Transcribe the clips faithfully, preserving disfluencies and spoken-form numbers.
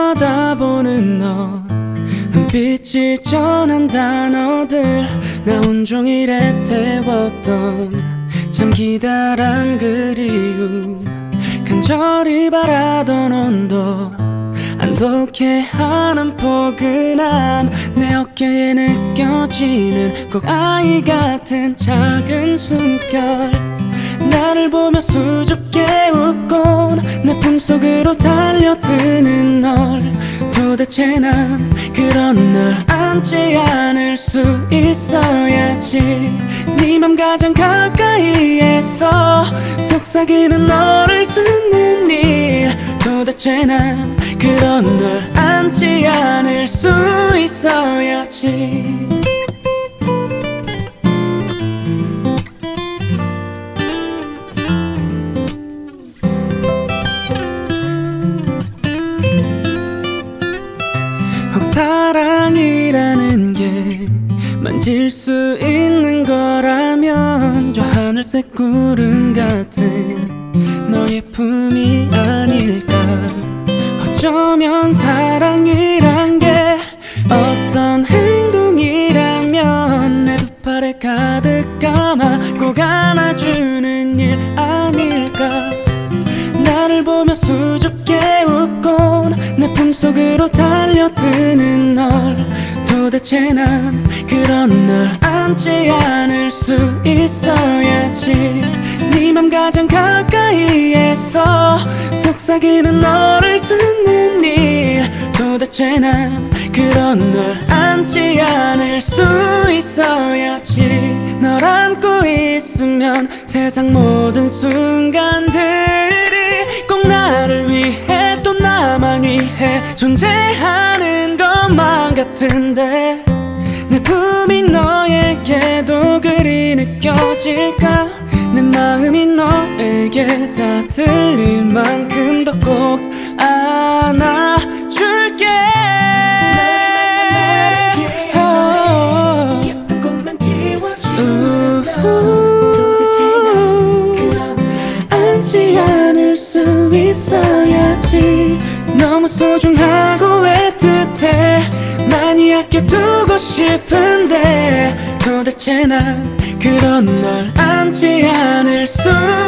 쳐다보는 너, 눈빛이 전한 단어들 나 온종일 애태웠던 참 기다란 그리움, 간절히 바라던 온도, 안독해하는 포근함, 내 어깨에 느껴지는 꼭 아이 같은 작은 숨결, 나를 보며 수줍게 웃곤 내 품속으로 달려드는 널, 도대체 난 그런 널 안지 않을 수 있어야지. 네 맘 가장 가까이에서 속삭이는 너를 듣는 일, 도대체 난 그런 널 안지 않을 수 있어야지. 혹 사랑이라는 게 만질 수 있는 거라면 저 하늘색 구름 같은 너의 품이 아닐까. 어쩌면 사랑이란 게 어떤 행동이라면 내 두 팔에 가득 감아 꼭 안아주는 일 아닐까. 나를 보며 수줍게 웃곤 내 품속으로 달려드는 널, 도대체 난 그런 널 안지 않을 수 있어야지. 네 맘 가장 가까이에서 속삭이는 너를 듣는 일, 도대체 난 그런 널 안지 않을 수 있어야지. 널 안고 있으면 세상 모든 순간들이 꼭 나를 위해 또 나만 위해 존재하는 것만 같은데, 내 품이 너에게도 그리 느껴질까. 내 마음이 너에게 다 들릴 만큼 더 꼭 안아줄게. 예쁜 것만 띄워주는 너, 도대체 난 그런 안지 않을 수 있어야지. 너무 소중하고 애틋해 많이 아껴두고 싶은데, 도대체 난 그런 널 안지 않을 수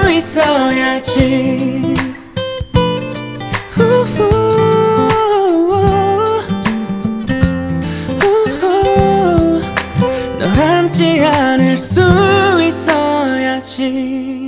있어야지. 우후, 우후, 널 안지 않을 수 있어야지.